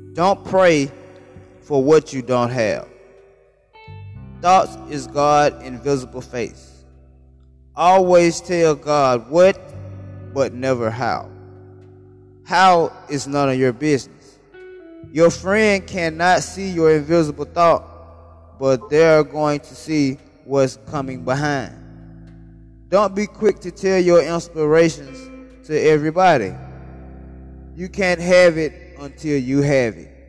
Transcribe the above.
Don't pray for what you don't have. Thoughts is God's invisible face. Always tell God what, but never how. How is none of your business. Your friend cannot see your invisible thought, but they're going to see what's coming behind. Don't be quick to tell your inspirations to everybody. You can't have it until you have it.